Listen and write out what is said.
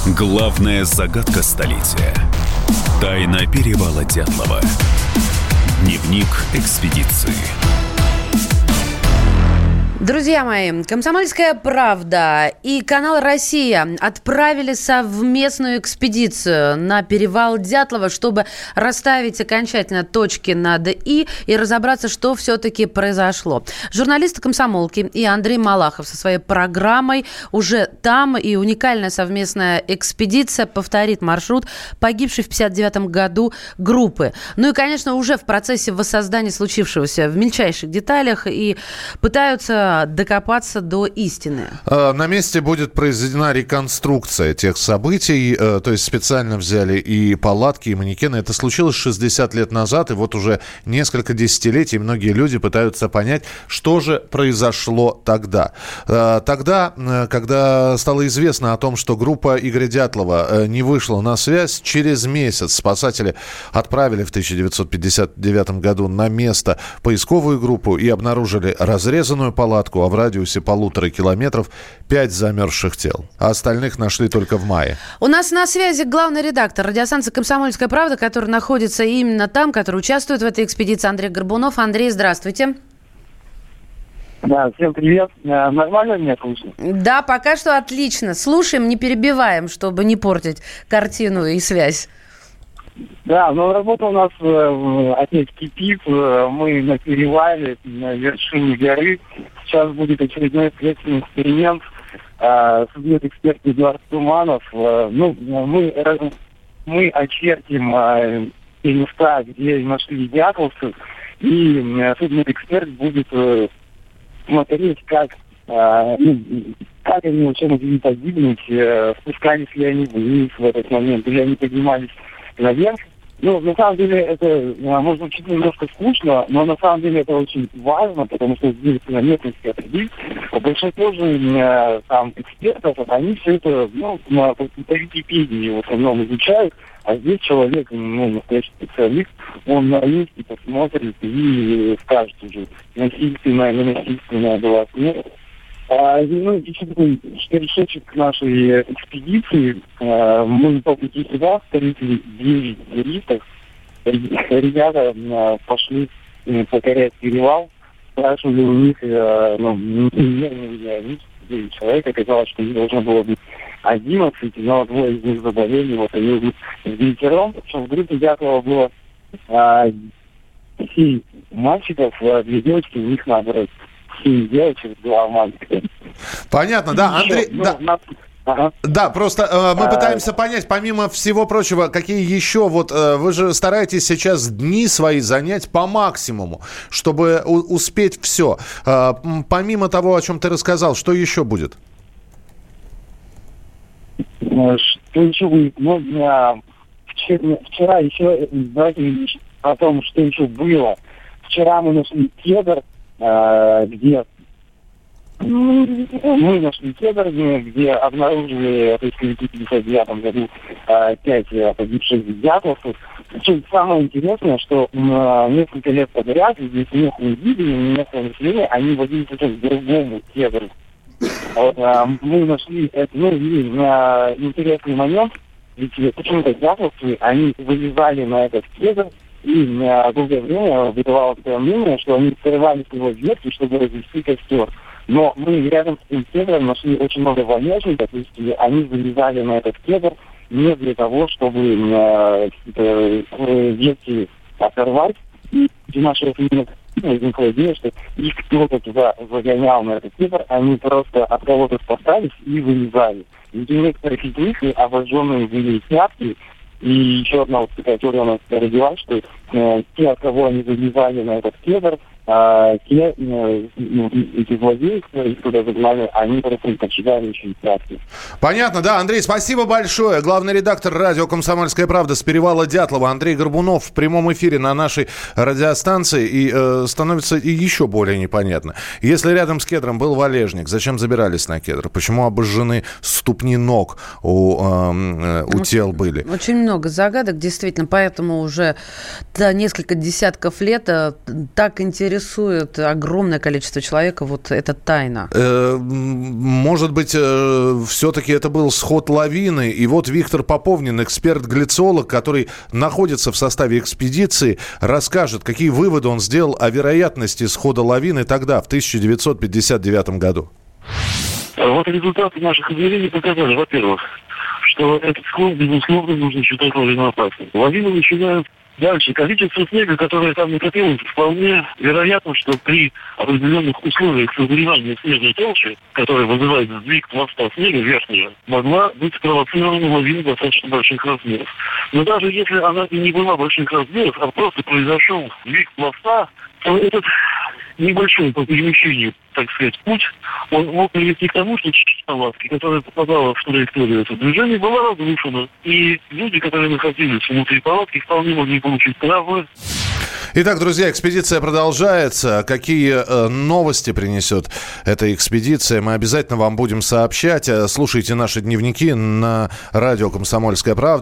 Главная загадка столетия. Тайна перевала Дятлова. Дневник экспедиции. Друзья мои, «Комсомольская правда» и канал «Россия» отправили совместную экспедицию на перевал Дятлова, чтобы расставить окончательно точки над «и» и разобраться, что все-таки произошло. Журналисты «Комсомолки» и Андрей Малахов со своей программой уже там, и уникальная совместная экспедиция повторит маршрут погибшей в 1959 году группы. Ну и, конечно, уже в процессе воссоздания случившегося в мельчайших деталях и пытаются докопаться до истины. На месте будет произведена реконструкция тех событий, то есть специально взяли и палатки, и манекены. Это случилось 60 лет назад, и вот уже несколько десятилетий многие люди пытаются понять, что же произошло тогда. Тогда, когда стало известно о том, что группа Игоря Дятлова не вышла на связь, через месяц спасатели отправили в 1959 году на место поисковую группу и обнаружили разрезанную палатку, а в радиусе 1,5 километров 5 замерзших тел. А остальных нашли только в мае. У нас на связи главный редактор радиостанции «Комсомольская правда», который находится именно там, который участвует в этой экспедиции, Андрей Горбунов. Андрей, здравствуйте. Да, всем привет. Нормально меня слышно? Да, пока что отлично. Слушаем, не перебиваем, чтобы не портить картину и связь. Да, но работа у нас опять кипит. Мы на перевале, на вершине горы. Сейчас будет очередной следственный эксперимент. Судмедэксперт Эдуард Туманов. Мы очертим те места, где нашли дятловцев. И судмедэксперт будет смотреть, как они, чем могли погибнуть, спускались ли они вниз в этот момент, или они поднимались наверх. Ну, на самом деле, это может быть немножко скучно, но на самом деле это очень важно, потому что здесь на местности определить. Большинство же там экспертов, они все это, по Википедии в основном изучают, а здесь человек, настоящий специалист, он на месте посмотрит и скажет уже, насильственная, ненасильственная была смерть. Еще такой штришочек к нашей экспедиции. Мы по пути сюда встретили 9 туристов. Ребята пошли покорять перевал. Спрашивали у них, 9 человек. Оказалось, что их должно было быть 11, но двое из них заболели. Вот они уже с девятером. Причем в группе Дятлова было 7 мальчиков, 2 девочки, у них наоборот. 7 девочек, 2 мальчика. Понятно, да, Андрей... Да, просто мы пытаемся понять, помимо всего прочего, какие еще, вы же стараетесь сейчас дни свои занять по максимуму, чтобы успеть все. Помимо того, о чем ты рассказал, что еще будет? Что еще будет? Вчера еще, давайте о том, что еще было. Вчера мы нашли кедр, где мы нашли кедр, где обнаружили в 1959 году 5 погибших дятловцев. Причем самое интересное, что несколько лет подряд здесь местные жители, местное население, они водили сейчас к другому кедру. Мы нашли интересный момент, ведь почему-то дятловцы, они вылезали на этот кедр, и долгое время выдавалось мнение, что они срывали с него ветки, чтобы развести костер. Но мы рядом с этим кедром нашли очень много вонячников, то есть они вылезали на этот кедр не для того, чтобы ветки оторвать. И наши возникла идея, что их кто-то туда загонял на этот кедр, они просто от кого-то спасались и вылезали. Ведь у некоторых из них обожженные были пятки. И еще одна такая теория у нас родилась, что те, от кого они вылезали на этот кедр, эти злодеи, которые туда загнали, они просто почитали еще и пятки. Понятно, да. Андрей, спасибо большое. Главный редактор радио «Комсомольская правда» с перевала Дятлова Андрей Горбунов в прямом эфире на нашей радиостанции. И становится еще более непонятно. Если рядом с кедром был валежник, зачем забирались на кедр? Почему обожжены ступни ног у тел были? Очень много загадок, действительно. Поэтому уже несколько десятков лет так интересно интересует огромное количество человек вот эта тайна? Может быть, все-таки это был сход лавины. И вот Виктор Поповнин, эксперт-глицолог, который находится в составе экспедиции, расскажет, какие выводы он сделал о вероятности схода лавины тогда, в 1959 году. Вот результаты наших измерений показали, во-первых, что этот склон, безусловно, нужно считать лавиноопасным. Лавины начинают дальше. Количество снега, которое там накопилось, вполне вероятно, что при определенных условиях созревания снежной толщи, которая вызывает сдвиг пласта снега верхнего, могла быть спровоцирована лавиной достаточно больших размеров. Но даже если она и не была больших размеров, а просто произошел сдвиг пласта, то этот небольшой по перемещению, так сказать, путь, он мог привести к тому, что часть палатки, которая попадала в траекторию этого движения, была разрушена. И люди, которые находились внутри палатки, вполне могли получить травмы. Итак, друзья, экспедиция продолжается. Какие новости принесет эта экспедиция, мы обязательно вам будем сообщать. Слушайте наши дневники на радио «Комсомольская правда».